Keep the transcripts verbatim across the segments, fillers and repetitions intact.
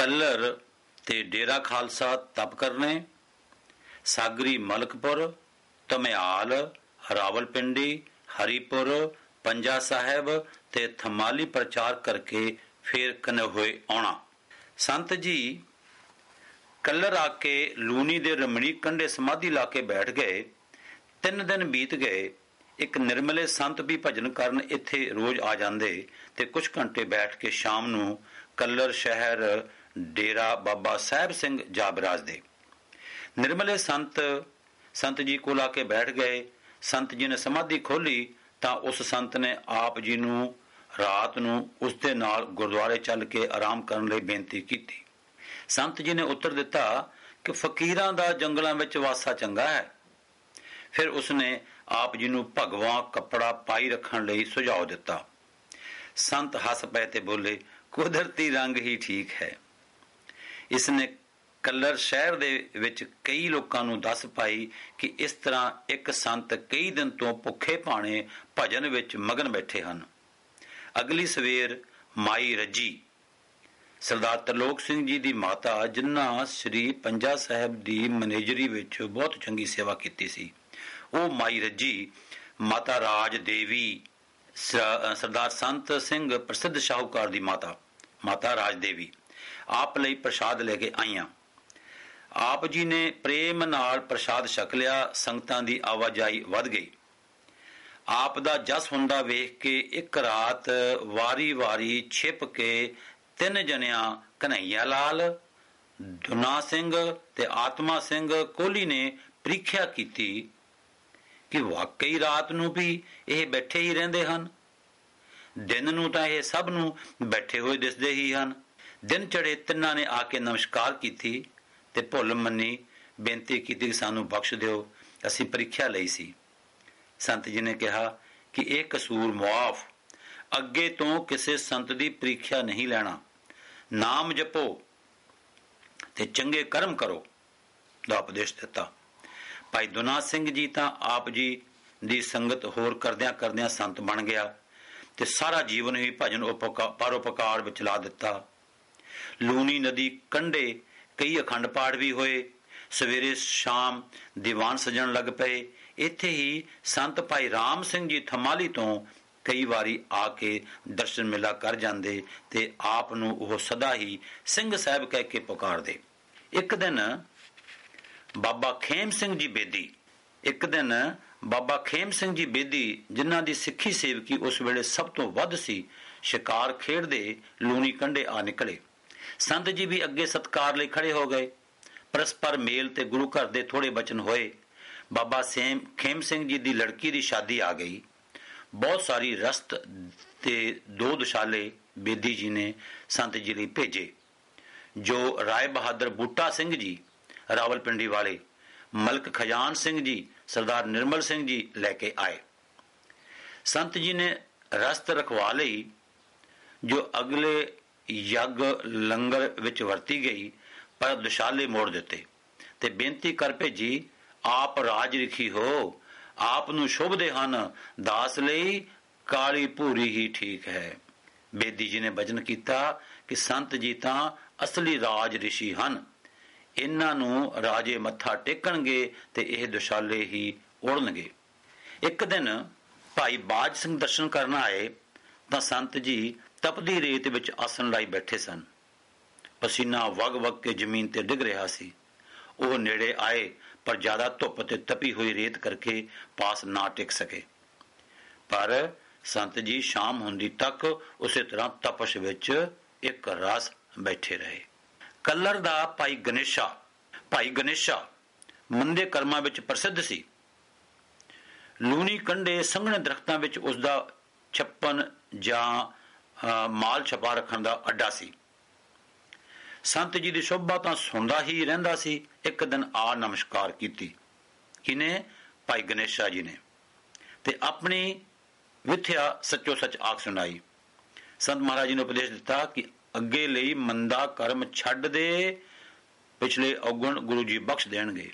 Colour ਤੇ ਡੇਰਾ ਖਾਲਸਾ ਤਪ ਕਰਨੇ, ਸਾਗਰੀ ਮਲਕਪੁਰ, ਧਮਿਆਲ, ਰਾਵਲਪਿੰਡੀ, ਹਰੀਪੁਰ, ਪੰਜਾ ਸਾਹਿਬ ਤੇ ਥਮਾਲੀ ਪ੍ਰਚਾਰ ਕਰਕੇ ਫੇਰ ਕਨਹੋਏ ਆਉਣਾ। ਸੰਤ ਜੀ ਕੱਲਰ ਆ ਕੇ ਲੂਣੀ ਦੇ ਰਮਣੀਕ ਕੰਢੇ ਸਮਾਧੀ ਲਾ ਕੇ ਬੈਠ ਗਏ। ਤਿੰਨ ਦਿਨ ਬੀਤ ਗਏ। ਇੱਕ ਨਿਰਮਲੇ ਸੰਤ ਵੀ ਭਜਨ ਕਰਨ ਇੱਥੇ ਰੋਜ਼ ਆ ਜਾਂਦੇ ਤੇ ਕੁਝ ਘੰਟੇ ਬੈਠ ਕੇ ਸ਼ਾਮ ਨੂੰ ਕੱਲਰ ਸ਼ਹਿਰ ਡੇਰਾ ਬਾਬਾ ਸਾਹਿਬ ਸਿੰਘ ਜਾ ਬਿਰਾਜਦੇ। ਨਿਰਮਲੇ ਸੰਤ ਸੰਤ ਜੀ ਕੋਲ ਆ ਕੇ ਬੈਠ ਗਏ। ਸੰਤ ਜੀ ਨੇ ਸਮਾਧੀ ਖੋਲੀ ਤਾਂ ਉਸ ਸੰਤ ਨੇ ਆਪ ਜੀ ਨੂੰ ਰਾਤ ਨੂੰ ਉਸਦੇ ਨਾਲ ਗੁਰਦੁਆਰੇ ਚੱਲ ਕੇ ਆਰਾਮ ਕਰਨ ਲਈ ਬੇਨਤੀ ਕੀਤੀ। ਸੰਤ ਜੀ ਨੇ ਉੱਤਰ ਦਿੱਤਾ ਕਿ ਫਕੀਰਾਂ ਦਾ ਜੰਗਲਾਂ ਵਿੱਚ ਵਾਸਾ ਚੰਗਾ ਹੈ। ਫਿਰ ਉਸਨੇ ਆਪ ਜੀ ਨੂੰ ਭਗਵਾ ਕੱਪੜਾ ਪਾਈ ਰੱਖਣ ਲਈ ਸੁਝਾਅ ਦਿੱਤਾ। ਸੰਤ ਹੱਸ ਪਏ ਤੇ ਬੋਲੇ, ਕੁਦਰਤੀ ਰੰਗ ਹੀ ਠੀਕ ਹੈ। ਇਸਨੇ ਕੱਲਰ ਸ਼ਹਿਰ ਦੇ ਵਿੱਚ ਕਈ ਲੋਕਾਂ ਨੂੰ ਦੱਸ ਪਾਈ ਕਿ ਇਸ ਤਰ੍ਹਾਂ ਇੱਕ ਸੰਤ ਕਈ ਦਿਨ ਤੋਂ ਭੁੱਖੇ ਭਾਣੇ ਭਜਨ ਵਿੱਚ ਮਗਨ ਬੈਠੇ ਹਨ। ਅਗਲੀ ਸਵੇਰ ਮਾਈ ਰੱਜੀ ਸਰਦਾਰ ਤਰਲੋਕ ਸਿੰਘ ਜੀ ਦੀ ਮਾਤਾ, ਜਿਨ੍ਹਾਂ ਸ੍ਰੀ ਪੰਜਾ ਸਾਹਿਬ ਦੀ ਮੈਨੇਜਰੀ ਵਿੱਚ ਬਹੁਤ ਚੰਗੀ ਸੇਵਾ ਕੀਤੀ ਸੀ, ਉਹ ਮਾਈ ਰੱਜੀ ਮਾਤਾ ਰਾਜ ਦੇਵੀ ਸਰਦਾਰ ਸੰਤ ਸਿੰਘ ਪ੍ਰਸਿੱਧ ਸ਼ਾਹੂਕਾਰ ਦੀ ਮਾਤਾ ਮਾਤਾ ਰਾਜ ਦੇਵੀ ਆਪ ਲਈ ਪ੍ਰਸ਼ਾਦ ਲੈ ਕੇ ਆਈਆਂ। ਆਪ ਜੀ ਨੇ ਪ੍ਰੇਮ ਨਾਲ ਪ੍ਰਸ਼ਾਦ ਛਕ ਲਿਆ। ਸੰਗਤਾਂ ਦੀ ਆਵਾਜਾਈ ਵੱਧ ਗਈ। ਆਪ ਦਾ ਜਸ ਹੁੰਦਾ ਵੇਖ ਕੇ ਇੱਕ ਰਾਤ ਵਾਰੀ ਵਾਰੀ ਛਿਪ ਕੇ ਤਿੰਨ ਜਣਿਆਂ ਕਨ੍ਹਈਆ ਲਾਲ, ਦੁਨਾ ਸਿੰਘ ਤੇ ਆਤਮਾ ਸਿੰਘ ਕੋਹਲੀ ਨੇ ਪ੍ਰੀਖਿਆ ਕੀਤੀ ਕਿ ਵਾਕਈ ਰਾਤ ਨੂੰ ਵੀ ਇਹ ਬੈਠੇ ਹੀ ਰਹਿੰਦੇ ਹਨ। ਦਿਨ ਨੂੰ ਤਾਂ ਇਹ ਸਭ ਨੂੰ ਬੈਠੇ ਹੋਏ ਦਿਸਦੇ ਹੀ ਹਨ। ਦਿਨ ਚੜੇ ਤਿੰਨਾਂ ਨੇ ਆ ਕੇ ਨਮਸਕਾਰ ਕੀਤੀ ਤੇ ਭੁੱਲ ਮੰਨੀ ਬੇਨਤੀ ਕੀਤੀ ਕਿ ਸਾਨੂੰ ਬਖਸ਼ ਦਿਓ, ਅਸੀਂ ਪ੍ਰੀਖਿਆ ਲਈ ਸੀ। ਸੰਤ ਜੀ ਨੇ ਕਿਹਾ ਕਿ ਇਹ ਕਸੂਰ ਮੁਆਫ, ਅੱਗੇ ਤੋਂ ਕਿਸੇ ਸੰਤ ਦੀ ਪ੍ਰੀਖਿਆ ਨਹੀਂ ਲੈਣਾ, ਨਾਮ ਜਪੋ ਤੇ ਚੰਗੇ ਕਰਮ ਕਰੋ ਦਾ ਉਪਦੇਸ਼ ਦਿੱਤਾ। ਭਾਈ ਦੁਨਾ ਸਿੰਘ ਜੀ ਤਾਂ ਆਪ ਜੀ ਦੀ ਸੰਗਤ ਹੋਰ ਕਰਦਿਆਂ ਕਰਦਿਆਂ ਸੰਤ ਬਣ ਗਿਆ ਤੇ ਸਾਰਾ ਜੀਵਨ ਹੀ ਭਜਨ ਪਰਉਪਕਾਰ ਵਿੱਚ ਲਾ ਦਿੱਤਾ। ਲੂਣੀ ਨਦੀ ਕੰਢੇ ਕਈ ਅਖੰਡ ਪਾਠ ਵੀ ਹੋਏ। ਸਵੇਰੇ ਸ਼ਾਮ ਦੀਵਾਨ ਸਜਣ ਲੱਗ ਪਏ। ਇੱਥੇ ਹੀ ਸੰਤ ਭਾਈ ਰਾਮ ਸਿੰਘ ਜੀ ਥਮਾਲੀ ਤੋਂ ਕਈ ਵਾਰੀ ਆ ਕੇ ਦਰਸ਼ਨ ਮੇਲਾ ਕਰ ਜਾਂਦੇ ਤੇ ਆਪ ਨੂੰ ਉਹ ਸਦਾ ਹੀ ਸਿੰਘ ਸਾਹਿਬ ਕਹਿ ਕੇ ਪੁਕਾਰਦੇ। ਇੱਕ ਦਿਨ ਬਾਬਾ ਖੇਮ ਸਿੰਘ ਜੀ ਬੇਦੀ ਇੱਕ ਦਿਨ ਬਾਬਾ ਖੇਮ ਸਿੰਘ ਜੀ ਬੇਦੀ ਜਿਨ੍ਹਾਂ ਦੀ ਸਿੱਖੀ ਸੇਵਕੀ ਉਸ ਵੇਲੇ ਸਭ ਤੋਂ ਵੱਧ ਸੀ, ਸ਼ਿਕਾਰ ਖੇਡਦੇ ਲੂਣੀ ਕੰਢੇ ਆ ਨਿਕਲੇ। ਸੰਤ ਜੀ ਵੀ ਅੱਗੇ ਸਤਕਾਰ ਲਈ ਖੜੇ ਹੋ ਗਏ। ਪਰਸਪਰ ਮੇਲ ਤੇ ਗੁਰੂ ਘਰ ਦੇ ਥੋੜੇ ਬਚਨ ਹੋਏ। ਬਾਬਾ ਸੇਮ ਖੇਮ ਸਿੰਘ ਜੀ ਦੀ ਲੜਕੀ ਦੀ ਸ਼ਾਦੀ ਆ ਗਈ। ਬਹੁਤ ਸਾਰੀ ਰਸਤ ਤੇ ਦੋ ਦੁਸ਼ਾਲੇ ਬੇਦੀ ਜੀ ਨੇ ਸੰਤ ਜੀ ਲਈ ਭੇਜੇ, ਜੋ ਰਾਏ ਬਹਾਦਰ ਬੂਟਾ ਸਿੰਘ ਜੀ ਰਾਵਲਪਿੰਡੀ ਵਾਲੇ, ਮਲਕ ਖਜ਼ਾਨ ਸਿੰਘ ਜੀ, ਸਰਦਾਰ ਨਿਰਮਲ ਸਿੰਘ ਜੀ ਲੈ ਕੇ ਆਏ। ਸੰਤ ਜੀ ਨੇ ਰਸਤ ਰਖਵਾ ਲਈ ਜੋ ਅਗਲੇ ਯੱਗ ਲੰਗਰ ਵਿੱਚ ਵਰਤੀ ਗਈ, ਪਰ ਦੁਸ਼ਾਲੇ ਮੋੜ ਦਿੱਤੇ ਤੇ ਬੇਨਤੀ ਕਰ ਭੇਜੀ, ਆਪ ਰਾਜ ਰਿਖੀ ਹੋ, ਆਪ ਨੂੰ ਸ਼ੁਭਦੇ ਹਨ, ਦਾਸ ਲਈ ਕਾਲੀ ਭੂਰੀ ਹੀ ਠੀਕ ਹੈ। ਬੇਦੀ ਜੀ ਨੇ ਬਚਨ ਕੀਤਾ ਕਿ ਸੰਤ ਜੀ ਤਾਂ ਅਸਲੀ ਰਾਜ ਰਿਸ਼ੀ ਹਨ, ਇਹਨਾਂ ਨੂੰ ਰਾਜੇ ਮੱਥਾ ਟੇਕਣਗੇ ਤੇ ਇਹ ਦੁਸ਼ਾਲੇ ਹੀ ਉੜਨਗੇ। ਇੱਕ ਦਿਨ ਭਾਈ ਬਾਜ ਸਿੰਘ ਦਰਸ਼ਨ ਕਰਨ ਆਏ ਤਾਂ ਸੰਤ ਜੀ ਤਪਦੀ ਰੇਤ ਵਿੱਚ ਆਸਣ ਲਾਈ ਬੈਠੇ ਸਨ। ਪਸੀਨਾ ਵਗ ਵਗ ਕੇ ਜ਼ਮੀਨ ਤੇ ਡਿੱਗ ਰਿਹਾ ਸੀ। ਉਹ ਨੇੜੇ ਆਏ ਪਰ ਜ਼ਿਆਦਾ ਧੁੱਪ ਤੇ ਤਪੀ ਹੋਈ ਰੇਤ ਕਰਕੇ ਪਾਸ ਨਾ ਟਿਕ ਸਕੇ। ਪਰ ਸੰਤ ਜੀ ਸ਼ਾਮ ਹੁੰਦੀ ਤੱਕ ਉਸੇ ਤਰ੍ਹਾਂ ਤਪਸ਼ ਵਿੱਚ ਇੱਕ ਰਸ ਬੈਠੇ ਰਹੇ। ਕੱਲਰ ਦਾ ਭਾਈ ਗਣੇਸ਼ਾ ਭਾਈ ਗਣੇਸ਼ਾ ਮੰਦੇ ਕਰਮਾਂ ਵਿੱਚ ਪ੍ਰਸਿੱਧ ਸੀ। ਲੂਣੀ ਕੰਢੇ ਸੰਘਣੇ ਦਰਖਤਾਂ ਵਿੱਚ ਉਸਦਾ ਛੱਪਨ ਜਾਂ ਮਾਲ ਛਪਾ ਰੱਖਣ ਦਾ ਅੱਡਾ ਸੀ। ਸੰਤ ਜੀ ਦੀ ਸ਼ੋਭਾ ਤਾਂ ਸੁਣਦਾ ਹੀ ਰਹਿੰਦਾ ਸੀ। ਇੱਕ ਦਿਨ ਆ ਨਮਸਕਾਰ ਕੀਤੀ। ਕਿਨੇ? ਭਾਈ ਗਣੇਸ਼ਾ ਜੀ ਨੇ, ਤੇ ਆਪਣੀ ਵਿਥਿਆ ਸੱਚੋ ਸੱਚ ਆਖ ਸੁਣਾਈ। ਸੰਤ ਮਹਾਰਾਜ ਜੀ ਨੇ ਉਪਦੇਸ਼ ਦਿੱਤਾ ਕਿ ਅੱਗੇ ਲਈ ਮੰਦਾ ਕਰਮ ਛੱਡ ਦੇ, ਪਿਛਲੇ ਔਗੁਣ ਗੁਰੂ ਜੀ ਬਖਸ਼ ਦੇਣਗੇ।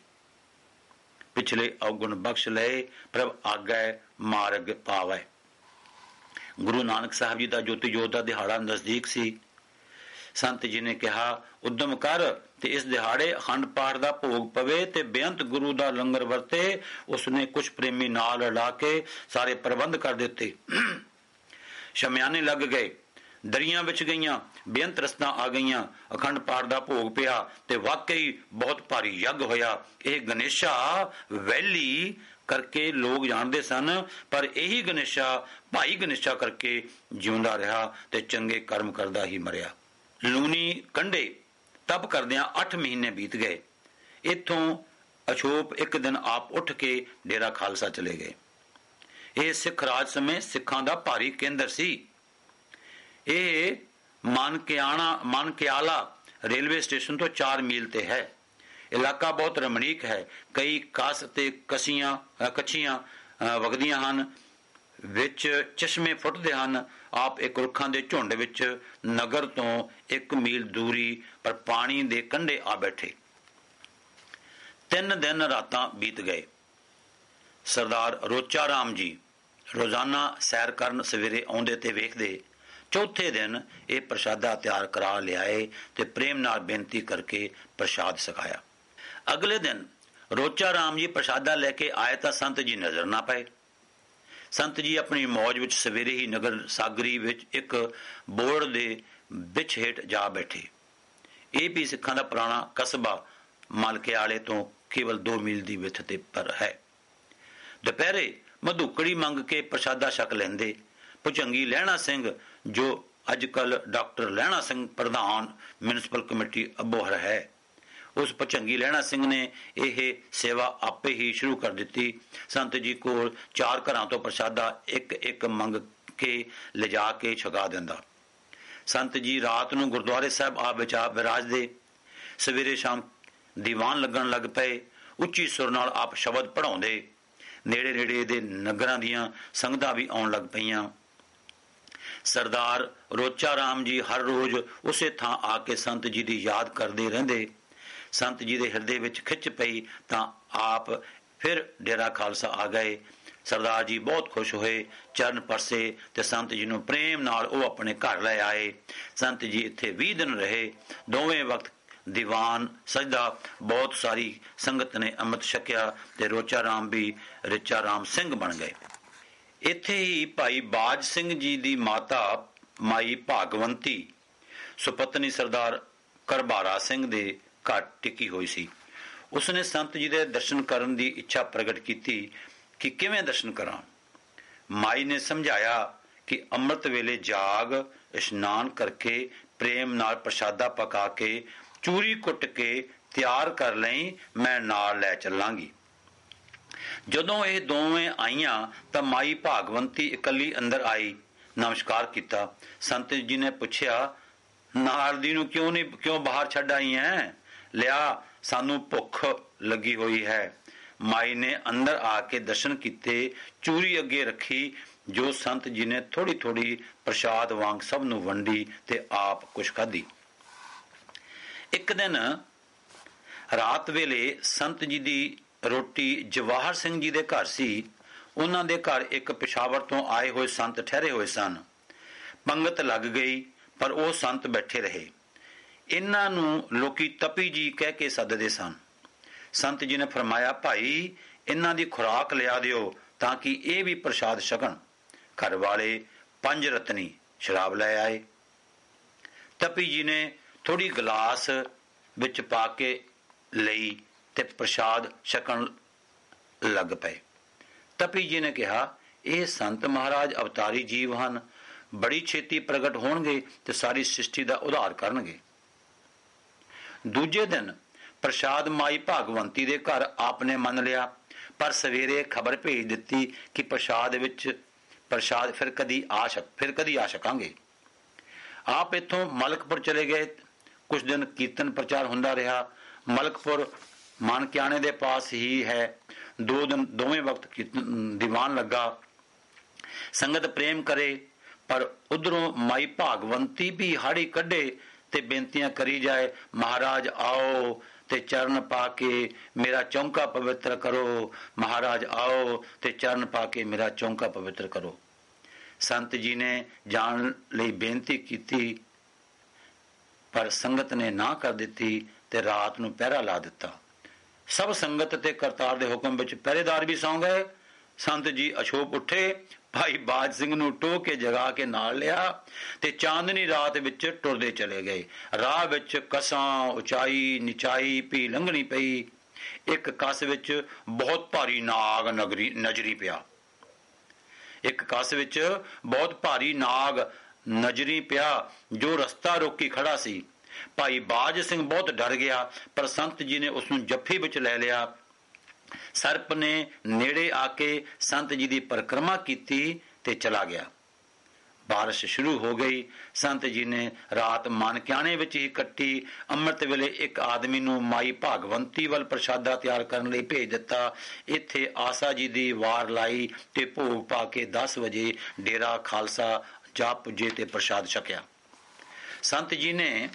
ਪਿਛਲੇ ਔਗੁਣ ਬਖਸ਼ ਲਏ, ਪ੍ਰਭ ਆਗੈ ਮਾਰਗ ਪਾਵੈ। ਗੁਰੂ ਨਾਨਕ ਸਾਹਿਬ ਜੀ ਦਾ ਜੋਤੀ ਜੋਤ ਦਾ ਦਿਹਾੜਾ ਨਜ਼ਦੀਕ ਸੀ। ਸੰਤ ਜੀ ਨੇ ਕਿਹਾ, ਉਦਮ ਕਰ ਤੇ ਇਸ ਦਿਹਾੜੇ ਅਖੰਡ ਪਾਠ ਦਾ ਭੋਗ ਪਵੇ ਤੇ ਬੇਅੰਤ ਗੁਰੂ ਦਾ ਲੰਗਰ ਵਰਤੇ। ਉਸਨੇ ਕੁਛ ਪ੍ਰੇਮੀ ਨਾਲ ਲਾ ਕੇ ਸਾਰੇ ਪ੍ਰਬੰਧ ਕਰ ਦਿੱਤੇ। ਸ਼ਮਿਆਨੇ ਲੱਗ ਗਏ, ਦਰੀਆਂ ਵਿਛ ਗਈਆਂ, ਬੇਅੰਤ ਰਸਤਾਂ ਆ ਗਈਆਂ, ਅਖੰਡ ਪਾਠ ਦਾ ਭੋਗ ਪਿਆ ਤੇ ਵਾਕਈ ਬਹੁਤ ਭਾਰੀ ਯੱਗ ਹੋਇਆ। ਇਹ ਗਣੇਸ਼ਾ ਵੈਲੀ ਕਰਕੇ ਲੋਕ ਜਾਣਦੇ ਸਨ, ਪਰ ਇਹੀ ਗਣੇਸ਼ਾ ਭਾਈ ਗਣੇਸ਼ਾ ਕਰਕੇ ਜਿਉਂਦਾ ਰਿਹਾ ਤੇ ਚੰਗੇ ਕਰਮ ਕਰਦਾ ਹੀ ਮਰਿਆ। ਲੂਣੀ ਕੰਢੇ ਤਪ ਕਰਦਿਆਂ ਅੱਠ ਮਹੀਨੇ ਬੀਤ ਗਏ। ਇੱਥੋਂ ਅਛੋਪ ਇੱਕ ਦਿਨ ਆਪ ਉੱਠ ਕੇ ਡੇਰਾ ਖਾਲਸਾ ਚਲੇ ਗਏ। ਇਹ ਸਿੱਖ ਰਾਜ ਸਮੇਂ ਸਿੱਖਾਂ ਦਾ ਭਾਰੀ ਕੇਂਦਰ ਸੀ। ਇਹ ਮਾਨਕਿਆਣਾ ਮਾਨਕਿਆਲਾ ਰੇਲਵੇ ਸਟੇਸ਼ਨ ਤੋਂ ਚਾਰ ਮੀਲ ਤੇ ਹੈ। ਇਲਾਕਾ ਬਹੁਤ ਰਮਣੀਕ ਹੈ। ਕਈ ਕਸ ਤੇ ਕਸੀਆਂ ਕੱਚੀਆਂ ਵਗਦੀਆਂ ਹਨ, ਵਿੱਚ ਚਸ਼ਮੇ ਫੁੱਟਦੇ ਹਨ। ਆਪ ਇੱਕ ਰੁੱਖਾਂ ਦੇ ਝੁੰਡ ਵਿੱਚ ਨਗਰ ਤੋਂ ਇੱਕ ਮੀਲ ਦੂਰੀ ਪਰ ਪਾਣੀ ਦੇ ਕੰਢੇ ਆ ਬੈਠੇ। ਤਿੰਨ ਦਿਨ ਰਾਤਾਂ ਬੀਤ ਗਏ। ਸਰਦਾਰ ਰੋਚਾ ਰਾਮ ਜੀ ਰੋਜ਼ਾਨਾ ਸੈਰ ਕਰਨ ਸਵੇਰੇ ਆਉਂਦੇ ਤੇ ਵੇਖਦੇ। ਚੌਥੇ ਦਿਨ ਇਹ ਪ੍ਰਸ਼ਾਦਾ ਤਿਆਰ ਕਰਾ ਲਿਆਏ ਤੇ ਪ੍ਰੇਮ ਨਾਲ ਬੇਨਤੀ ਕਰਕੇ ਪ੍ਰਸ਼ਾਦ ਛਕਾਇਆ। ਅਗਲੇ ਦਿਨ ਰੋਚਾ ਰਾਮ ਜੀ ਪ੍ਰਸ਼ਾਦਾ ਲੈ ਕੇ ਆਏ ਤਾਂ ਸੰਤ ਜੀ ਨਜ਼ਰ ਨਾ ਪਏ। ਸੰਤ ਜੀ ਆਪਣੀ ਮੌਜ ਵਿੱਚ ਸਵੇਰੇ ਹੀ ਨਗਰ ਸਾਗਰੀ ਵਿੱਚ ਇੱਕ ਬੋੜ ਦੇ ਵਿੱਚ ਹੇਠ ਜਾ ਬੈਠੇ। ਇਹ ਵੀ ਸਿੱਖਾਂ ਦਾ ਪੁਰਾਣਾ ਕਸਬਾ ਮਾਲਕਿਆਲੇ ਤੋਂ ਕੇਵਲ ਦੋ ਮੀਲ ਦੀ ਵਿੱਥ ਤੇ ਪਰ ਹੈ। ਦੁਪਹਿਰੇ ਮਧੂਕੜੀ ਮੰਗ ਕੇ ਪ੍ਰਸ਼ਾਦਾ ਛਕ ਲੈਂਦੇ। ਭੁਜੰਗੀ ਲਹਿਣਾ ਸਿੰਘ, ਜੋ ਅੱਜ ਕੱਲ ਡਾਕਟਰ ਲਹਿਣਾ ਸਿੰਘ ਪ੍ਰਧਾਨ ਮਿਊਨਿਸਪਲ ਕਮੇਟੀ ਅਬੋਹਰ ਹੈ, ਉਸ ਭੁਜੰਗੀ ਲਹਿਣਾ ਸਿੰਘ ਨੇ ਇਹ ਸੇਵਾ ਆਪੇ ਹੀ ਸ਼ੁਰੂ ਕਰ ਦਿੱਤੀ। ਸੰਤ ਜੀ ਕੋਲ ਚਾਰ ਘਰਾਂ ਤੋਂ ਪ੍ਰਸ਼ਾਦਾ ਇੱਕ ਇੱਕ ਮੰਗ ਕੇ ਲਿਜਾ ਕੇ ਛਕਾ ਦਿੰਦਾ। ਸੰਤ ਜੀ ਰਾਤ ਨੂੰ ਗੁਰਦੁਆਰੇ ਸਾਹਿਬ ਆ ਵਿਚਾ ਵਿਰਾਜਦੇ। ਸਵੇਰੇ ਸ਼ਾਮ ਦੀਵਾਨ ਲੱਗਣ ਲੱਗ ਪਏ। ਉੱਚੀ ਸੁਰ ਨਾਲ ਆਪ ਸ਼ਬਦ ਪੜ੍ਹਾਉਂਦੇ। ਨੇੜੇ ਨੇੜੇ ਦੇ ਨਗਰਾਂ ਦੀਆਂ ਸੰਗਤਾਂ ਵੀ ਆਉਣ ਲੱਗ ਪਈਆਂ। ਸਰਦਾਰ ਰੋਚਾ ਰਾਮ ਜੀ ਹਰ ਰੋਜ਼ ਉਸੇ ਥਾਂ ਆ ਕੇ ਸੰਤ ਜੀ ਦੀ ਯਾਦ ਕਰਦੇ ਰਹਿੰਦੇ। ਸੰਤ ਜੀ ਦੇ ਹਿਰਦੇ ਵਿੱਚ ਖਿੱਚ ਪਈ ਤਾਂ ਆਪ ਫਿਰ ਡੇਰਾ ਖਾਲਸਾ ਆ ਗਏ। ਸਰਦਾਰ ਜੀ ਬਹੁਤ ਖੁਸ਼ ਹੋਏ, ਚਰਨ ਪਰਸੇ ਤੇ ਸੰਤ ਜੀ ਨੂੰ ਪ੍ਰੇਮ ਨਾਲ ਉਹ ਆਪਣੇ ਘਰ ਲੈ ਆਏ। ਸੰਤ ਜੀ ਇੱਥੇ ਵੀਹ ਦਿਨ ਰਹੇ। ਦੋਵੇਂ ਵਕਤ ਦੀਵਾਨ ਸਜਦਾ, ਬਹੁਤ ਸਾਰੀ ਸੰਗਤ ਨੇ ਅੰਮ੍ਰਿਤ ਛਕਿਆ ਤੇ ਰੋਚਾ ਰਾਮ ਵੀ ਰਿਚਾ ਰਾਮ ਸਿੰਘ ਬਣ ਗਏ। ਇੱਥੇ ਹੀ ਭਾਈ ਬਾਜ ਸਿੰਘ ਜੀ ਦੀ ਮਾਤਾ ਮਾਈ ਭਾਗਵੰਤੀ ਸੁਪਤਨੀ ਸਰਦਾਰ ਕਰਬਾਰਾ ਸਿੰਘ ਦੇ ਘਰ ਟਿਕੀ ਹੋਈ ਸੀ। ਉਸਨੇ ਸੰਤ ਜੀ ਦੇ ਦਰਸ਼ਨ ਕਰਨ ਦੀ ਇੱਛਾ ਪ੍ਰਗਟ ਕੀਤੀ ਕਿ ਕਿਵੇਂ ਦਰਸ਼ਨ ਕਰਾਂ। ਮਾਈ ਨੇ ਸਮਝਾਇਆ ਕਿ ਅੰਮ੍ਰਿਤ ਵੇਲੇ ਜਾਗ ਇਸ਼ਨਾਨ ਕਰਕੇ ਪ੍ਰੇਮ ਨਾਲ ਪ੍ਰਸ਼ਾਦਾ ਪਕਾ ਕੇ ਚੂਰੀ ਕੁੱਟ ਕੇ ਤਿਆਰ ਕਰ ਲਈ, ਮੈਂ ਨਾਲ ਲੈ ਚੱਲਾਂਗੀ। ਜਦੋਂ ਇਹ ਦੋਵੇਂ ਆਈਆਂ ਤਾਂ ਮਾਈ ਭਾਗਵੰਤੀ ਇਕੱਲੀ ਅੰਦਰ ਆਈ। ਨਮਸਕਾਰ ਕੀਤਾ। ਸੰਤ ਜੀ ਨੇ ਪੁੱਛਿਆ, ਨਾਰਦੀ ਨੂੰ ਕਿਉਂ ਨਹੀਂ ਕਿਉਂ ਬਾਹਰ ਛੱਡ ਆਈ ਹੈ? ਲਿਆ, ਸਾਨੂੰ ਭੁੱਖ ਲੱਗੀ ਹੋਈ ਹੈ। ਮਾਈ ਨੇ ਅੰਦਰ ਆ ਕੇ ਦਰਸ਼ਨ ਕੀਤੇ। ਚੂਰੀ ਅੱਗੇ ਰੱਖੀ ਜੋ ਸੰਤ ਜੀ ਨੇ ਥੋੜੀ ਥੋੜੀ ਪ੍ਰਸ਼ਾਦ ਵਾਂਗ ਸਭ ਨੂੰ ਵੰਡੀ ਤੇ ਆਪ ਕੁਛ ਖਾਧੀ। ਇੱਕ ਦਿਨ ਰਾਤ ਵੇਲੇ ਸੰਤ ਜੀ ਦੀ ਰੋਟੀ ਜਵਾਹਰ ਸਿੰਘ ਜੀ ਦੇ ਘਰ ਸੀ। ਉਹਨਾਂ ਦੇ ਘਰ ਇੱਕ ਪਿਸ਼ਾਵਰ ਤੋਂ ਆਏ ਹੋਏ ਸੰਤ ਠਹਿਰੇ ਹੋਏ ਸਨ। ਪੰਗਤ ਲੱਗ ਗਈ ਪਰ ਉਹ ਸੰਤ ਬੈਠੇ ਰਹੇ। ਇਹਨਾਂ ਨੂੰ ਲੋਕੀ ਤਪੀ ਜੀ ਕਹਿ ਕੇ ਸੱਦਦੇ ਸਨ। ਸੰਤ ਜੀ ਨੇ ਫਰਮਾਇਆ, ਭਾਈ ਇਹਨਾਂ ਦੀ ਖੁਰਾਕ ਲਿਆ ਦਿਓ ਤਾਂ ਕਿ ਇਹ ਵੀ ਪ੍ਰਸ਼ਾਦ ਛਕਣ। ਘਰ ਵਾਲੇ ਪੰਜ ਰਤਨੀ ਸ਼ਰਾਬ ਲੈ ਆਏ। ਤਪੀ ਜੀ ਨੇ ਥੋੜੀ ਗਲਾਸ ਵਿੱਚ ਪਾ ਕੇ ਲਈ ਤੇ ਪ੍ਰਸ਼ਾਦ ਛਕਣ ਲੱਗ ਪਏ। ਤਪੀ ਜੀ ਨੇ ਕਿਹਾ, ਇਹ ਸੰਤ ਮਹਾਰਾਜ ਅਵਤਾਰੀ ਜੀਵ ਹਨ, ਬੜੀ ਛੇਤੀ ਪ੍ਰਗਟ ਹੋਣਗੇ ਤੇ ਸਾਰੀ ਸ੍ਰਿਸ਼ਟੀ ਦਾ ਉਧਾਰ ਕਰਨਗੇ। ਦੂਜੇ ਦਿਨ ਪ੍ਰਸ਼ਾਦ ਮਾਈ ਭਾਗਵੰਤੀ ਦੇ ਘਰ ਆਪ ਨੇ ਮੰਨ ਲਿਆ, ਪਰ ਸਵੇਰੇ ਖਬਰ ਭੇਜ ਦਿੱਤੀ ਕਿ ਪ੍ਰਸ਼ਾਦ ਵਿੱਚ ਪ੍ਰਸ਼ਾਦ ਫਿਰ ਕਦੀ ਆ ਸਕ ਫਿਰ ਕਦੀ ਆ ਸਕਾਂਗੇ। ਆਪ ਇੱਥੋਂ ਮਲਕਪੁਰ ਚਲੇ ਗਏ। ਕੁਝ ਦਿਨ ਕੀਰਤਨ ਪ੍ਰਚਾਰ ਹੁੰਦਾ ਰਿਹਾ। ਮਲਕਪੁਰ ਮਾਨਕਿਆਣੇ ਦੇ ਪਾਸ ਹੀ ਹੈ। ਦੋ ਦਿਨ ਦੋਵੇਂ ਵਕਤ ਕੀਰਤਨ ਦੀਵਾਨ ਲੱਗਾ। ਸੰਗਤ ਪ੍ਰੇਮ ਕਰੇ, ਪਰ ਉਧਰੋਂ ਮਾਈ ਭਾਗਵੰਤੀ ਵੀ ਹਾੜੀ ਕੱਢੇ ਤੇ ਬੇਨਤੀਆਂ ਕਰੀ ਜਾਏ, ਮਹਾਰਾਜ ਆਓ ਤੇ ਚਰਨ ਪਾ ਕੇ ਮੇਰਾ ਚੌਂਕਾ ਪਵਿੱਤਰ ਕਰੋ, ਮਹਾਰਾਜ ਆਓ ਤੇ ਚਰਨ ਪਾ ਕੇ ਮੇਰਾ ਚੌਂਕਾ ਪਵਿੱਤਰ ਕਰੋ। ਸੰਤ ਜੀ ਨੇ ਜਾਣ ਲਈ ਬੇਨਤੀ ਕੀਤੀ ਪਰ ਸੰਗਤ ਨੇ ਨਾ ਕਰ ਦਿੱਤੀ ਤੇ ਰਾਤ ਨੂੰ ਪਹਿਰਾ ਲਾ ਦਿੱਤਾ। ਸਭ ਸੰਗਤ ਤੇ ਕਰਤਾਰ ਦੇ ਹੁਕਮ ਵਿੱਚ ਪਹਿਰੇਦਾਰ ਵੀ ਸੌਂ ਗਏ। ਸੰਤ ਜੀ ਅਛੋਪ ਉੱਠੇ, ਭਾਈ ਬਾਜ ਸਿੰਘ ਨੂੰ ਟੋਹ ਕੇ ਜਗਾ ਕੇ ਨਾਲ ਲਿਆ ਤੇ ਚਾਂਦਨੀ ਰਾਤ ਵਿੱਚ ਟੁਰਦੇ ਚਲੇ ਗਏ। ਰਾਹ ਵਿੱਚ ਕਸਾਂ, ਉਚਾਈ ਨਿਚਾਈ ਵੀ ਲੰਘਣੀ ਪਈ। ਇੱਕ ਕਸ ਵਿੱਚ ਬਹੁਤ ਭਾਰੀ ਨਾਗ ਨਗਰੀ ਨਜ਼ਰੀ ਪਿਆ ਇੱਕ ਕਸ ਵਿੱਚ ਬਹੁਤ ਭਾਰੀ ਨਾਗ ਨਜ਼ਰੀ ਪਿਆ ਜੋ ਰਸਤਾ ਰੋਕੀ ਖੜਾ ਸੀ। ਭਾਈ ਬਾਜ ਸਿੰਘ ਬਹੁਤ ਡਰ ਗਿਆ, ਪਰ ਸੰਤ ਜੀ ਨੇ ਉਸ ਨੂੰ ਜੱਫੀ ਵਿੱਚ ਲੈ ਲਿਆ। ਸਰਪ ਨੇ ਨੇੜੇ ਆ ਕੇ ਸੰਤ ਜੀ ਦੀ ਪਰਿਕਰਮਾ ਕੀਤੀ ਤੇ ਚਲਾ ਗਿਆ। ਬਾਰਿਸ਼ ਸ਼ੁਰੂ ਹੋ ਗਈ। ਸੰਤ ਜੀ ਨੇ ਰਾਤ ਮਾਨਕਿਆਣੇ ਵਿੱਚ ਹੀ ਕੱਟੀ। ਅੰਮ੍ਰਿਤ ਵੇਲੇ ਇੱਕ ਆਦਮੀ ਨੂੰ ਮਾਈ ਭਾਗਵੰਤੀ ਵੱਲ ਪ੍ਰਸ਼ਾਦਾ ਤਿਆਰ ਕਰਨ ਲਈ ਭੇਜ ਦਿੱਤਾ। ਇੱਥੇ ਆਸਾ ਜੀ ਦੀ ਵਾਰ ਲਾਈ ਤੇ ਭੋਗ ਪਾ ਕੇ ਦਸ ਵਜੇ ਡੇਰਾ ਖਾਲਸਾ ਜਾ ਪੁੱਜੇ ਤੇ ਪ੍ਰਸ਼ਾਦ ਛਕਿਆ। ਸੰਤ ਜੀ ਨੇ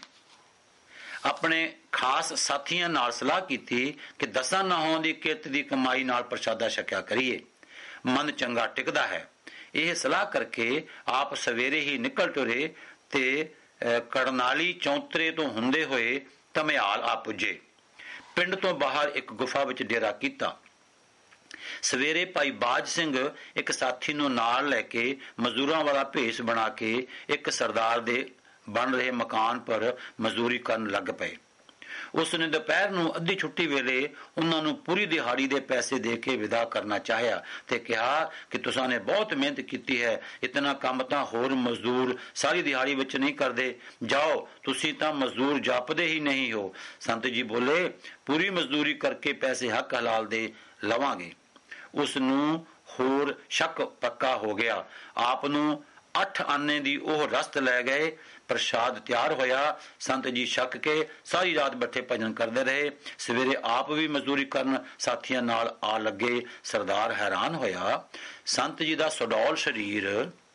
ਆਪਣੇ ਖਾਸ ਸਾਥੀਆਂ ਨਾਲ ਸਲਾਹ ਕੀਤੀ ਕਿ ਦਸਾਂ ਨਹੁੰਆਂ ਦੀ ਕਿਰਤ ਦੀ ਕਮਾਈ ਨਾਲ ਪ੍ਰਸ਼ਾਦਾ ਛਕਿਆ ਕਰੀਏ, ਮਨ ਚੰਗਾ ਟਿਕਦਾ ਹੈ। ਇਹ ਸਲਾਹ ਕਰਕੇ ਆਪ ਸਵੇਰੇ ਹੀ ਨਿਕਲ ਟੁਰੇ ਤੇ ਕਰਨਾਲੀ ਚੌਂਤਰੇ ਤੋਂ ਹੁੰਦੇ ਹੋਏ ਧਮਿਆਲ ਆ ਪੁੱਜੇ। ਪਿੰਡ ਤੋਂ ਬਾਹਰ ਇੱਕ ਗੁਫਾ ਵਿੱਚ ਡੇਰਾ ਕੀਤਾ। ਸਵੇਰੇ ਭਾਈ ਬਾਜ ਸਿੰਘ ਇੱਕ ਸਾਥੀ ਨੂੰ ਨਾਲ ਲੈ ਕੇ ਮਜ਼ਦੂਰਾਂ ਵਾਲਾ ਭੇਸ ਬਣਾ ਕੇ ਇੱਕ ਸਰਦਾਰ ਦੇ ਬਣ ਰਹੇ ਮਕਾਨ ਪਰ ਮਜ਼ਦੂਰੀ ਕਰਨ ਲੱਗ ਪਏ। ਉਸ ਨੇ ਦੁਪਹਿਰ ਨੂੰ ਅੱਧੀ ਛੁੱਟੀ ਵੇਲੇ ਉਹਨਾਂ ਨੂੰ ਪੂਰੀ ਦਿਹਾੜੀ ਦੇ ਪੈਸੇ ਦੇ ਕੇ ਵਿਦਾ ਕਰਨਾ ਚਾਹਿਆ ਤੇ ਕਿਹਾ ਕਿ ਤੁਸਾਂ ਨੇ ਬਹੁਤ ਮਿਹਨਤ ਕੀਤੀ ਹੈ, ਇਤਨਾ ਕੰਮ ਤਾਂ ਹੋਰ ਮਜ਼ਦੂਰ ਸਾਰੀ ਦਿਹਾੜੀ ਵਿੱਚ ਨਹੀਂ ਕਰਦੇ, ਜਾਓ, ਤੁਸੀਂ ਤਾਂ ਮਜ਼ਦੂਰ ਜਾਪਦੇ ਹੀ ਨਹੀਂ ਹੋ। ਸੰਤ ਜੀ ਬੋਲੇ, ਪੂਰੀ ਮਜ਼ਦੂਰੀ ਕਰਕੇ ਪੈਸੇ ਹੱਕ ਹਲਾਲ ਦੇ ਲਵਾਂਗੇ। ਉਸ ਨੂੰ ਹੋਰ ਸ਼ੱਕ ਪੱਕਾ ਹੋ ਗਿਆ। ਆਪ ਨੂੰ ਅੱਠ ਆਨੇ ਦੀ ਉਹ ਰਸਤ ਲੈ ਗਏ। ਪ੍ਰਸ਼ਾਦ ਤਿਆਰ ਹੋਇਆ। ਸੰਤ ਜੀ ਛਕ ਕੇ ਸਾਰੀ ਰਾਤ ਬੈਠੇ ਭਜਨ ਕਰਦੇ ਰਹੇ। ਸਵੇਰੇ ਆਪ ਵੀ ਮਜ਼ਦੂਰੀ ਕਰਨ ਸਾਥੀਆਂ ਨਾਲ ਆ ਲੱਗੇ। ਸਰਦਾਰ ਹੈਰਾਨ ਹੋਇਆ। ਸੰਤ ਜੀ ਦਾ ਸੁਡੌਲ ਸਰੀਰ,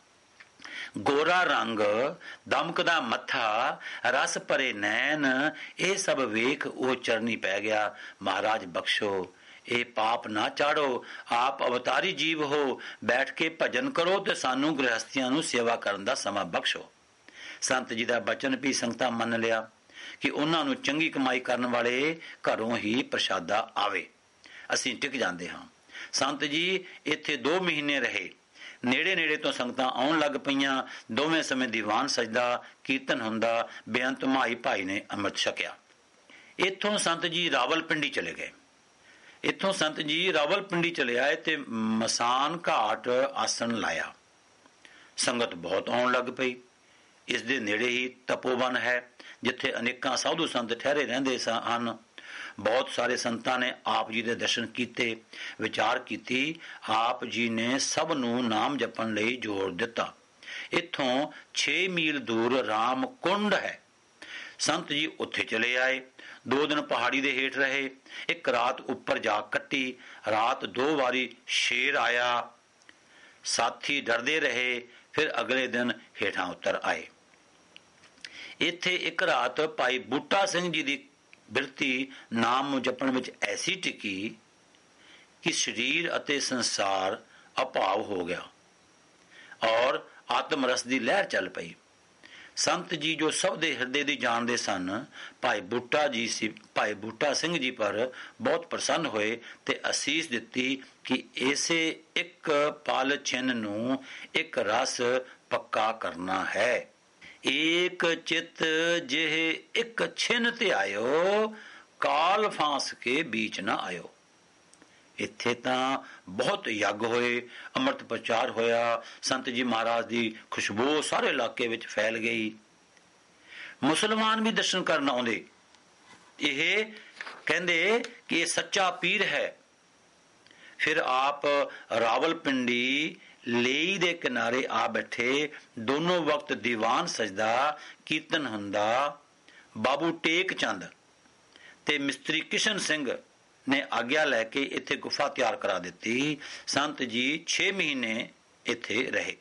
ਗੋਰਾ ਰੰਗ, ਦਮਕਦਾ ਮੱਥਾ, ਰਸ ਭਰੇ ਨੈਣ, ਇਹ ਸਭ ਵੇਖ ਉਹ ਚਰਨੀ ਪੈ ਗਿਆ। ਮਹਾਰਾਜ ਬਖਸ਼ੋ, ਇਹ ਪਾਪ ਨਾ ਚਾੜੋ, ਆਪ ਅਵਤਾਰੀ ਜੀਵ ਹੋ, ਬੈਠ ਕੇ ਭਜਨ ਕਰੋ ਤੇ ਸਾਨੂੰ ਗ੍ਰਹਸਥੀਆਂ ਨੂੰ ਸੇਵਾ ਕਰਨ ਦਾ ਸਮਾਂ ਬਖਸ਼ੋ। ਸੰਤ ਜੀ ਦਾ ਬਚਨ ਵੀ ਸੰਗਤਾਂ ਮੰਨ ਲਿਆ ਕਿ ਉਹਨਾਂ ਨੂੰ ਚੰਗੀ ਕਮਾਈ ਕਰਨ ਵਾਲੇ ਘਰੋਂ ਹੀ ਪ੍ਰਸ਼ਾਦਾ ਆਵੇ। ਅਸੀਂ ਟਿਕ ਜਾਂਦੇ ਹਾਂ। ਸੰਤ ਜੀ ਇੱਥੇ ਦੋ ਮਹੀਨੇ ਰਹੇ। ਨੇੜੇ ਨੇੜੇ ਤੋਂ ਸੰਗਤਾਂ ਆਉਣ ਲੱਗ ਪਈਆਂ। ਦੋਵੇਂ ਸਮੇਂ ਦੀਵਾਨ ਸਜਦਾ, ਕੀਰਤਨ ਹੁੰਦਾ। ਬੇਅੰਤ ਮਾਈ ਭਾਈ ਨੇ ਅੰਮ੍ਰਿਤ ਛਕਿਆ। ਇੱਥੋਂ ਸੰਤ ਜੀ ਰਾਵਲਪਿੰਡੀ ਚਲੇ ਗਏ। ਇੱਥੋਂ ਸੰਤ ਜੀ ਰਾਵਲਪਿੰਡੀ ਚਲੇ ਆਏ ਤੇ ਮਸਾਨ ਘਾਟ ਆਸਣ ਲਾਇਆ। ਸੰਗਤ ਬਹੁਤ ਆਉਣ ਲੱਗ ਪਈ। ਇਸ ਦੇ ਨੇੜੇ ਹੀ ਤਪੋਵਨ ਹੈ, ਜਿੱਥੇ ਅਨੇਕਾਂ ਸਾਧੂ ਸੰਤ ਠਹਿਰੇ ਰਹਿੰਦੇ ਹਨ। ਬਹੁਤ ਸਾਰੇ ਸੰਤਾਂ ਨੇ ਆਪ ਜੀ ਦੇ ਦਰਸ਼ਨ ਕੀਤੇ। ਵਿਚਾਰ ਕੀਤੀ। ਆਪ ਜੀ ਨੇ ਸਭ ਨੂੰ ਨਾਮ ਜਪਣ ਲਈ ਜ਼ੋਰ ਦਿੱਤਾ। ਇੱਥੋਂ ਛੇ ਮੀਲ ਦੂਰ ਰਾਮ ਕੁੰਡ ਹੈ। ਸੰਤ ਜੀ ਉੱਥੇ ਚਲੇ ਆਏ। ਦੋ ਦਿਨ ਪਹਾੜੀ ਦੇ ਹੇਠ ਰਹੇ। ਇੱਕ ਰਾਤ ਉੱਪਰ ਜਾ ਕੱਟੀ। ਰਾਤ ਦੋ ਵਾਰੀ ਸ਼ੇਰ ਆਇਆ। ਸਾਥੀ ਡਰਦੇ ਰਹੇ। ਫਿਰ ਅਗਲੇ ਦਿਨ ਹੇਠਾਂ ਉਤਰ ਆਏ। ਇੱਥੇ ਇੱਕ ਰਾਤ ਭਾਈ ਬੂਟਾ ਸਿੰਘ ਜੀ ਦੀ ਬਿਰਤੀ ਨਾਮ ਜਪਣ ਵਿੱਚ ਐਸੀ ਟਿਕੀ ਕਿ ਸਰੀਰ ਅਤੇ ਸੰਸਾਰ ਅਭਾਵ ਹੋ ਗਿਆ ਔਰ ਆਤਮ ਰਸ ਦੀ ਲਹਿਰ ਚੱਲ ਪਈ। ਸੰਤ ਜੀ ਜੋ ਸਭ ਦੇ ਹਿਰਦੇ ਦੀ ਜਾਣਦੇ ਸਨ, ਭਾਈ ਬੂਟਾ ਜੀ ਸੀ ਭਾਈ ਬੂਟਾ ਸਿੰਘ ਜੀ ਪਰ ਬਹੁਤ ਪ੍ਰਸੰਨ ਹੋਏ ਤੇ ਅਸੀਸ ਦਿੱਤੀ ਕਿ ਇਸੇ ਇੱਕ ਪਲ ਛਿਨ ਨੂੰ ਇੱਕ ਰਸ ਪੱਕਾ ਕਰਨਾ ਹੈ। ਏਕ ਚਿਤ ਜਿਹੇ ਇੱਕ ਛਿਨ ਤੇ ਆਇਓ, ਕਾਲ ਫਾਂਸ ਕੇ ਬੀਚ ਨਾ ਆਇਓ। ਇੱਥੇ ਤਾਂ ਬਹੁਤ ਯੱਗ ਹੋਏ, ਅੰਮ੍ਰਿਤ ਪ੍ਰਚਾਰ ਹੋਇਆ। ਸੰਤ ਜੀ ਮਹਾਰਾਜ ਦੀ ਖੁਸ਼ਬੂ ਸਾਰੇ ਇਲਾਕੇ ਵਿੱਚ ਫੈਲ ਗਈ। ਮੁਸਲਮਾਨ ਵੀ ਦਰਸ਼ਨ ਕਰਨ ਆਉਂਦੇ। ਇਹ ਕਹਿੰਦੇ ਕਿ ਇਹ ਸੱਚਾ ਪੀਰ ਹੈ। ਫਿਰ ਆਪ ਰਾਵਲਪਿੰਡੀ ਲੇਈ ਦੇ ਕਿਨਾਰੇ ਆ ਬੈਠੇ। ਦੋਨੋਂ ਵਕਤ ਦੀਵਾਨ ਸਜਦਾ, ਕੀਰਤਨ ਹੁੰਦਾ। ਬਾਬੂ ਟੇਕ ਚੰਦ ਤੇ ਮਿਸਤਰੀ ਕਿਸ਼ਨ ਸਿੰਘ ਨੇ ਆਗਿਆ ਲੈ ਕੇ ਇੱਥੇ ਗੁਫਾ ਤਿਆਰ ਕਰਾ ਦਿੱਤੀ। ਸੰਤ ਜੀ ਛੇ ਮਹੀਨੇ ਇੱਥੇ ਰਹੇ।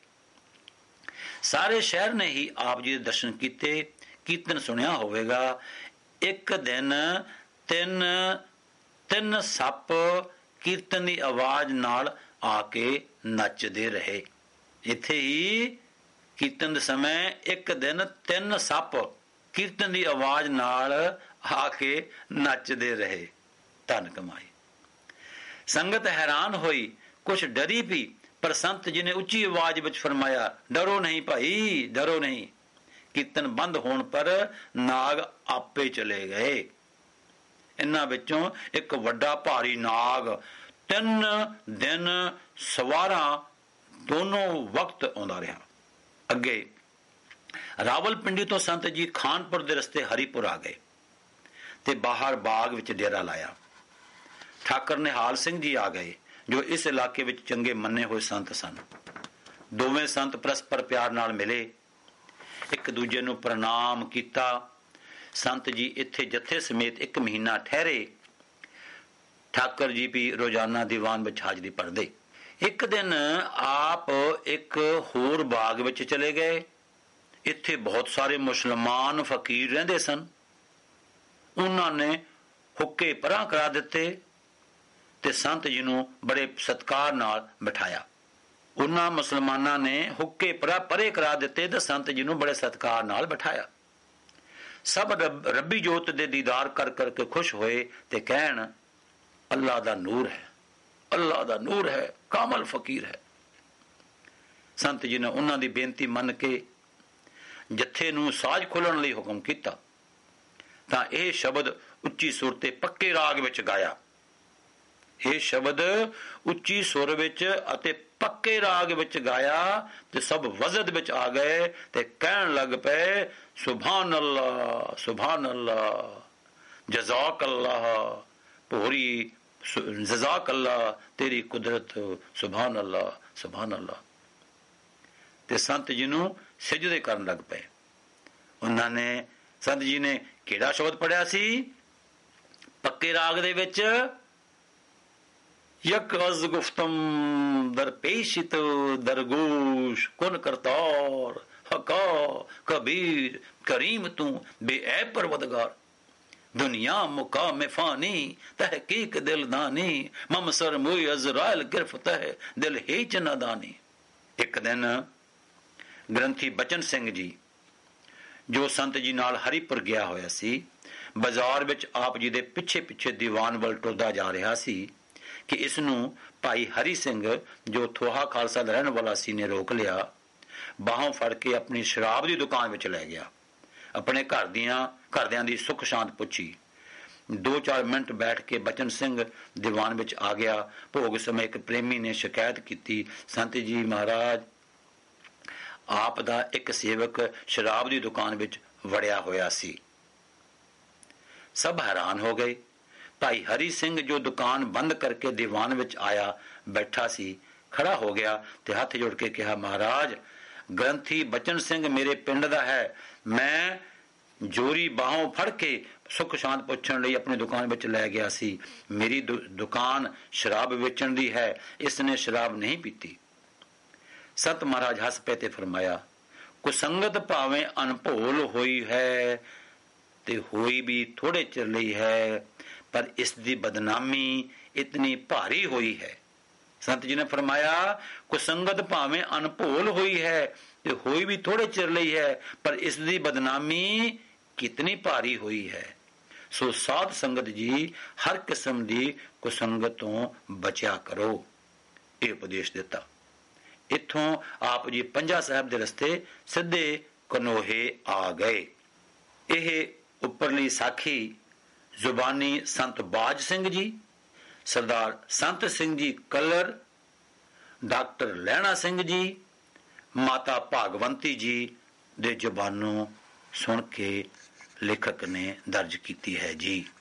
ਸਾਰੇ ਸ਼ਹਿਰ ਨੇ ਹੀ ਆਪ ਜੀ ਦੇ ਦਰਸ਼ਨ ਕੀਤੇ, ਕੀਰਤਨ ਸੁਣਿਆ ਹੋਵੇਗਾ। ਇੱਕ ਦਿਨ ਤਿੰਨ ਤਿੰਨ ਸੱਪ ਕੀਰਤਨ ਦੀ ਆਵਾਜ਼ ਨਾਲ ਆ ਕੇ ਨੱਚਦੇ ਰਹੇ। ਇੱਥੇ ਹੀ ਕੀਰਤਨ ਦੇ ਸਮੇਂ ਇੱਕ ਦਿਨ ਤਿੰਨ ਸੱਪ ਕੀਰਤਨ ਦੀ ਆਵਾਜ਼ ਨਾਲ ਆ ਕੇ ਨੱਚਦੇ ਰਹੇ, ਧਨ ਕਮਾਏ। ਸੰਗਤ ਹੈਰਾਨ ਹੋਈ, ਕੁਛ ਡਰੀ ਵੀ, ਪਰ ਸੰਤ ਜੀ ਨੇ ਉੱਚੀ ਆਵਾਜ਼ ਵਿੱਚ ਫਰਮਾਇਆ, ਡਰੋ ਨਹੀਂ ਭਾਈ, ਡਰੋ ਨਹੀਂ। ਕੀਰਤਨ ਬੰਦ ਹੋਣ ਪਰ ਨਾਗ ਆਪੇ ਚਲੇ ਗਏ। ਇਹਨਾਂ ਵਿੱਚੋਂ ਇੱਕ ਵੱਡਾ ਭਾਰੀ ਨਾਗ ਤਿੰਨ ਦਿਨ ਸਵਾਰਾਂ ਦੋਨੋਂ ਵਕਤ ਆਉਂਦਾ ਰਿਹਾ। ਅੱਗੇ ਰਾਵਲਪਿੰਡੀ ਤੋਂ ਸੰਤ ਜੀ ਖਾਨਪੁਰ ਦੇ ਰਸਤੇ ਹਰੀਪੁਰ ਆ ਗਏ ਤੇ ਬਾਹਰ ਬਾਗ ਵਿੱਚ ਡੇਰਾ ਲਾਇਆ। ਠਾਕਰ ਨਿਹਾਲ ਸਿੰਘ ਜੀ ਆ ਗਏ, ਜੋ ਇਸ ਇਲਾਕੇ ਵਿੱਚ ਚੰਗੇ ਮੰਨੇ ਹੋਏ ਸੰਤ ਸਨ। ਦੋਵੇਂ ਸੰਤ ਪਰਸਪਰ ਪਿਆਰ ਨਾਲ ਮਿਲੇ, ਇੱਕ ਦੂਜੇ ਨੂੰ ਪ੍ਰਣਾਮ ਕੀਤਾ। ਸੰਤ ਜੀ ਇੱਥੇ ਜਥੇ ਸਮੇਤ ਇੱਕ ਮਹੀਨਾ ਠਹਿਰੇ। ਠਾਕਰ ਜੀ ਵੀ ਰੋਜ਼ਾਨਾ ਦੀਵਾਨ ਵਿੱਚ ਹਾਜ਼ਰੀ ਭਰਦੇ। ਇੱਕ ਦਿਨ ਆਪ ਇੱਕ ਹੋਰ ਬਾਗ ਵਿੱਚ ਚਲੇ ਗਏ। ਇੱਥੇ ਬਹੁਤ ਸਾਰੇ ਮੁਸਲਮਾਨ ਫਕੀਰ ਰਹਿੰਦੇ ਸਨ। ਉਹਨਾਂ ਨੇ ਹੁੱਕੇ ਪਰਾਂ ਕਰਾ ਦਿੱਤੇ ਤੇ ਸੰਤ ਜੀ ਨੂੰ ਬੜੇ ਸਤਿਕਾਰ ਨਾਲ ਬਿਠਾਇਆ। ਉਹਨਾਂ ਮੁਸਲਮਾਨਾਂ ਨੇ ਹੁੱਕੇ ਪਰਾਂ ਪਰੇ ਕਰਾ ਦਿੱਤੇ ਤੇ ਸੰਤ ਜੀ ਨੂੰ ਬੜੇ ਸਤਿਕਾਰ ਨਾਲ ਬਿਠਾਇਆ। ਸਭ ਰੱਬ, ਰੱਬੀ ਜੋਤ ਦੇ ਦੀਦਾਰ ਕਰ ਕਰਕੇ ਖੁਸ਼ ਹੋਏ ਤੇ ਕਹਿਣ, ਅੱਲਾ ਦਾ ਨੂਰ ਹੈ, ਅੱਲਾ ਦਾ ਨੂਰ ਹੈ, ਕਾਮਲ ਫਕੀਰ ਹੈ। ਸੰਤ ਜੀ ਨੇ ਉਹਨਾਂ ਦੀ ਬੇਨਤੀ ਮੰਨ ਕੇ ਜੱਥੇ ਨੂੰ ਸਾਜ਼ ਖੋਲਣ ਲਈ ਹੁਕਮ ਕੀਤਾ ਤਾਂ ਇਹ ਸ਼ਬਦ ਉੱਚੀ ਸੁਰ ਤੇ ਪੱਕੇ ਰਾਗ ਵਿੱਚ ਗਾਇਆ। ਇਹ ਸ਼ਬਦ ਉੱਚੀ ਸੁਰ ਵਿੱਚ ਅਤੇ ਪੱਕੇ ਰਾਗ ਵਿੱਚ ਗਾਇਆ ਤੇ ਸਭ ਵਜ਼ਦ ਵਿੱਚ ਆ ਗਏ ਤੇ ਕਹਿਣ ਲੱਗ ਪਏ, ਸੁਭਾਨ ਅੱਲਾ, ਸੁਭਾਨ ਅੱਲਾ, ਜਜ਼ਾਕ ਅੱਲਾ, ਭੋਰੀ ਜਜ਼ਾਕ ਅੱਲਾ, ਤੇਰੀ ਕੁਦਰਤ, ਸੁਭਾਨ ਅੱਲਾ, ਸੁਭਾਨ ਅੱਲਾ। ਤੇ ਸੰਤ ਜੀ ਨੂੰ ਸਿਜਦੇ ਕਰਨ ਲੱਗ ਪਏ। ਉਹਨਾਂ ਨੇ, ਸੰਤ ਜੀ ਨੇ ਕਿਹੜਾ ਸ਼ਬਦ ਪੜਿਆ ਸੀ ਪੱਕੇ ਰਾਗ ਦੇ ਵਿੱਚ? ਯਕ ਅਜ਼ ਗੁਫਤਮ ਦਰ ਪੇਸ਼ਿਤ ਦਰਗੋਸ਼ ਕੁਨ ਕਰਤਾਰ ਹਕਾ ਕਬੀਰ ਕਰੀਮ ਤੂੰ ਬੇਐ ਪਰਵਦਗਾਰ ਦੁਨੀਆ ਮੁਕਾਮ ਫਾਨੀ ਤਹਿਕੀਕ ਦਿਲਦਾਨੀ ਮਮ ਸਰ ਮੋਈ ਅਜ਼ਰਾਇਲ ਗਿਰਫਤ ਹੈ ਦਿਲ ਹੀ ਚ ਨਾਦਾਨੀ। ਇੱਕ ਦਿਨ ਗ੍ਰੰਥੀ ਬਚਨ ਸਿੰਘ ਜੀ, ਜੋ ਸੰਤ ਜੀ ਨਾਲ ਹਰੀਪੁਰ ਗਿਆ ਹੋਇਆ ਸੀ, ਬਾਜ਼ਾਰ ਵਿੱਚ ਆਪ ਜੀ ਦੇ ਪਿੱਛੇ ਪਿੱਛੇ ਦੀਵਾਨ ਵੱਲ ਟੁਰਦਾ ਜਾ ਰਿਹਾ ਸੀ ਕਿ ਇਸ ਨੂੰ ਭਾਈ ਹਰੀ ਸਿੰਘ, ਜੋ ਥੋਹਾ ਖਾਲਸਾ ਦਾ ਰਹਿਣ ਵਾਲਾ ਸੀ, ਨੇ ਰੋਕ ਲਿਆ। ਬਾਹੋਂ ਫੜ ਕੇ ਆਪਣੀ ਸ਼ਰਾਬ ਦੀ ਦੁਕਾਨ ਵਿੱਚ ਲੈ ਗਿਆ। ਆਪਣੇ ਘਰ ਦੀਆਂ ਘਰਦਿਆਂ ਦੀ ਸੁੱਖ ਸ਼ਾਂਤ ਪੁੱਛੀ। ਦੋ ਚਾਰ ਮਿੰਟ ਬੈਠ ਕੇ ਬਚਨ ਸਿੰਘ ਦੀਵਾਨ ਵਿੱਚ ਆ ਗਿਆ। ਭੋਗ ਸਮੇਂ ਇੱਕ ਪ੍ਰੇਮੀ ਨੇ ਸ਼ਿਕਾਇਤ ਕੀਤੀ, ਸੰਤ ਜੀ ਮਹਾਰਾਜ, ਆਪ ਦਾ ਇੱਕ ਸੇਵਕ ਸ਼ਰਾਬ ਦੀ ਦੁਕਾਨ ਵਿੱਚ ਵੜਿਆ ਹੋਇਆ ਸੀ। ਸਭ ਹੈਰਾਨ ਹੋ ਗਏ। ਭਾਈ ਹਰੀ ਸਿੰਘ, ਜੋ ਦੁਕਾਨ ਬੰਦ ਕਰਕੇ ਦੀਵਾਨ ਵਿੱਚ ਆਇਆ ਬੈਠਾ ਸੀ, ਖੜਾ ਹੋ ਗਿਆ ਤੇ ਹੱਥ ਜੋੜ ਕੇ ਕਿਹਾ, ਮਹਾਰਾਜ, ਗ੍ਰੰਥੀ ਬਚਨ ਸਿੰਘ ਮੇਰੇ ਪਿੰਡ ਦਾ ਹੈ। ਮੈਂ ਜੋਰੀ ਬਾਹੋਂ ਫੜ ਕੇ ਸੁੱਖ ਸ਼ਾਂਤ ਪੁੱਛਣ ਲਈ ਆਪਣੀ ਦੁਕਾਨ ਵਿੱਚ ਲੈ ਗਿਆ ਸੀ। ਮੇਰੀ ਦੁਕਾਨ ਸ਼ਰਾਬ ਵੇਚਣ ਦੀ ਹੈ, ਇਸ ਨੇ ਸ਼ਰਾਬ ਨਹੀਂ ਪੀਤੀ। ਸੰਤ ਮਹਾਰਾਜ ਹੱਸ ਪਏ ਤੇ ਫਰਮਾਇਆ, ਕੁਸੰਗਤ ਭਾਵੇਂ ਅਨਭੋਲ ਹੋਈ ਹੈ ਤੇ ਹੋਈ ਵੀ ਥੋੜੇ ਚਿਰ ਲਈ ਹੈ, ਪਰ ਇਸ ਦੀ ਬਦਨਾਮੀ ਇਤਨੀ ਭਾਰੀ ਹੋਈ ਹੈ। ਸੰਤ ਜੀ ਨੇ ਫਰਮਾਇਆ, ਕੁਸੰਗਤ ਭਾਵੇਂ ਅਨਭੋਲ ਹੋਈ ਹੈ ਤੇ ਹੋਈ ਵੀ ਥੋੜੇ ਚਿਰ ਲਈ ਹੈ, ਪਰ ਇਸ ਦੀ ਬਦਨਾਮੀ ਕਿਤਨੀ ਭਾਰੀ ਹੋਈ ਹੈ। ਸੋ ਸਾਧ ਸੰਗਤ ਜੀ, ਹਰ ਕਿਸਮ ਦੀ ਕੁਸੰਗਤ ਤੋਂ ਬਚਿਆ ਕਰੋ। ਇਹ ਉਪਦੇਸ਼ ਦਿੱਤਾ। ਇੱਥੋਂ ਆਪ ਜੀ ਪੰਜਾ ਸਾਹਿਬ ਦੇ ਰਸਤੇ ਸਿੱਧੇ ਕਨੋਹੇ ਆ ਗਏ। ਇਹ ਉੱਪਰਲੀ ਸਾਖੀ ਜ਼ੁਬਾਨੀ ਸੰਤ ਬਾਜ ਸਿੰਘ ਜੀ, ਸਰਦਾਰ ਸੰਤ ਸਿੰਘ ਜੀ ਕਲਰ, ਡਾਕਟਰ ਲਹਿਣਾ ਸਿੰਘ ਜੀ, ਮਾਤਾ ਭਾਗਵੰਤੀ ਜੀ ਦੇ ਜ਼ੁਬਾਨੋਂ ਸੁਣ ਕੇ ਲੇਖਕ ਨੇ ਦਰਜ ਕੀਤੀ ਹੈ ਜੀ।